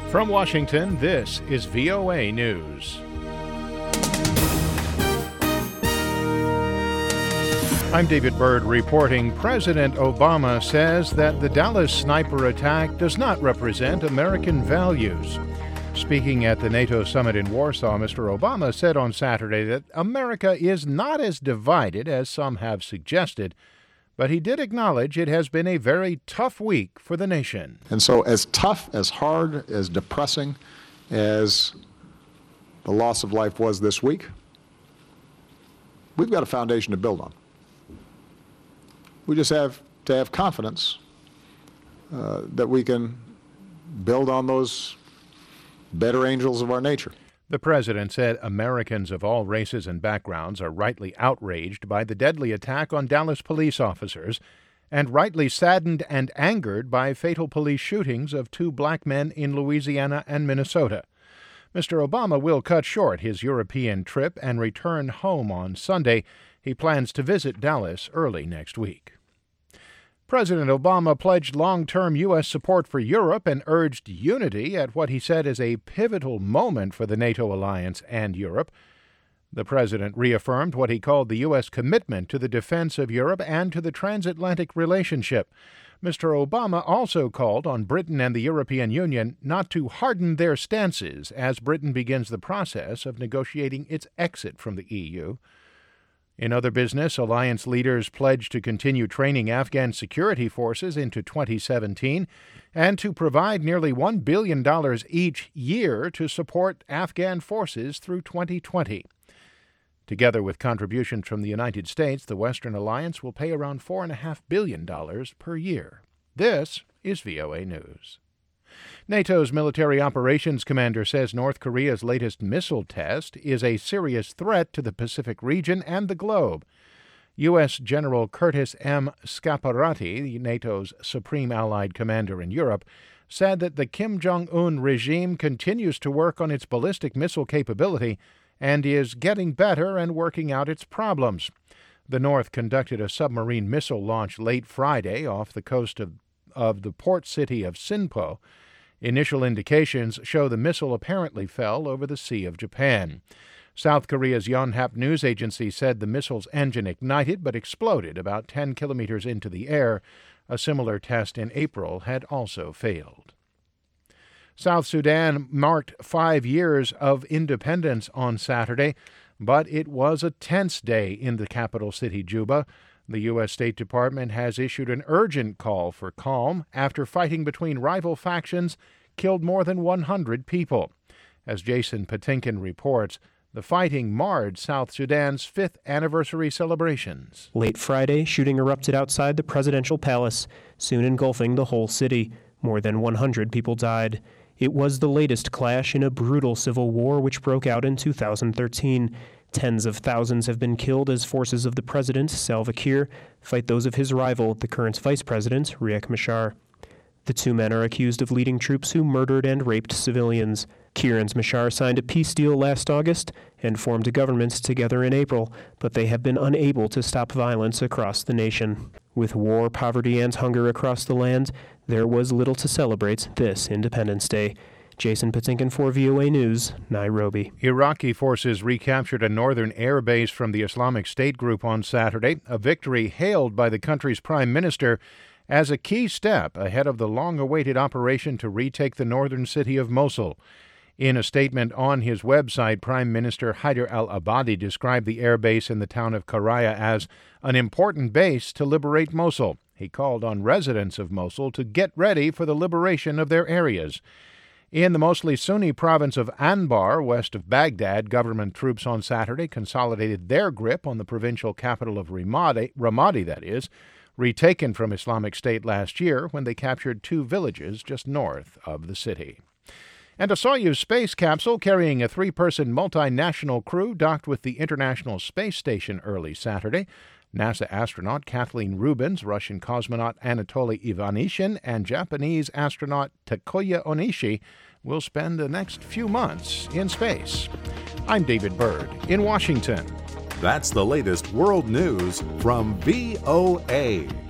From Washington, this is VOA News. I'm David Byrd reporting. President Obama says that the Dallas sniper attack does not represent American values. Speaking at the NATO summit in Warsaw, Mr. Obama said on Saturday that America is not as divided as some have suggested, but he did acknowledge it has been a very tough week for the nation. And so as tough, as hard, as depressing as the loss of life was this week, we've got a foundation to build on. We just have to have confidence that we can build on those better angels of our nature. The president said Americans of all races and backgrounds are rightly outraged by the deadly attack on Dallas police officers and rightly saddened and angered by fatal police shootings of 2 black men in Louisiana and Minnesota. Mr. Obama will cut short his European trip and return home on Sunday. He plans to visit Dallas early next week. President Obama pledged long-term U.S. support for Europe and urged unity at what he said is a pivotal moment for the NATO alliance and Europe. The president reaffirmed what he called the U.S. commitment to the defense of Europe and to the transatlantic relationship. Mr. Obama also called on Britain and the European Union not to harden their stances as Britain begins the process of negotiating its exit from the EU. In other business, alliance leaders pledged to continue training Afghan security forces into 2017 and to provide nearly $1 billion each year to support Afghan forces through 2020. Together with contributions from the United States, the Western Alliance will pay around $4.5 billion per year. This is VOA News. NATO's military operations commander says North Korea's latest missile test is a serious threat to the Pacific region and the globe. U.S. General Curtis M. Scaparrotti, NATO's supreme allied commander in Europe, said that the Kim Jong-un regime continues to work on its ballistic missile capability and is getting better and working out its problems. The North conducted a submarine missile launch late Friday off the coast of the port city of Sinpo. Initial indications show the missile apparently fell over the Sea of Japan. South Korea's Yonhap news agency said the missile's engine ignited but exploded about 10 kilometers into the air. A similar test in April had also failed. South Sudan marked 5 years of independence on Saturday, but it was a tense day in the capital city, Juba. The U.S. State Department has issued an urgent call for calm after fighting between rival factions killed more than 100 people. As Jason Patinkin reports, the fighting marred South Sudan's 5th anniversary celebrations. Late Friday, shooting erupted outside the presidential palace, soon engulfing the whole city. More than 100 people died. It was the latest clash in a brutal civil war which broke out in 2013. Tens of thousands have been killed as forces of the president, Salva Kiir, fight those of his rival, the current vice president, Riek Machar. The 2 men are accused of leading troops who murdered and raped civilians. Kiir and Machar signed a peace deal last August and formed a government together in April, but they have been unable to stop violence across the nation. With war, poverty, and hunger across the land, there was little to celebrate this Independence Day. Jason Patinkin for VOA News, Nairobi. Iraqi forces recaptured a northern air base from the Islamic State group on Saturday, a victory hailed by the country's prime minister as a key step ahead of the long-awaited operation to retake the northern city of Mosul. In a statement on his website, Prime Minister Haider al-Abadi described the air base in the town of Karaya as an important base to liberate Mosul. He called on residents of Mosul to get ready for the liberation of their areas. In the mostly Sunni province of Anbar, west of Baghdad, government troops on Saturday consolidated their grip on the provincial capital of Ramadi, retaken from Islamic State last year when they captured 2 villages just north of the city. And a Soyuz space capsule carrying a 3-person multinational crew docked with the International Space Station early Saturday. NASA astronaut Kathleen Rubins, Russian cosmonaut Anatoly Ivanishin, and Japanese astronaut Takuya Onishi will spend the next few months in space. I'm David Byrd in Washington. That's the latest world news from VOA.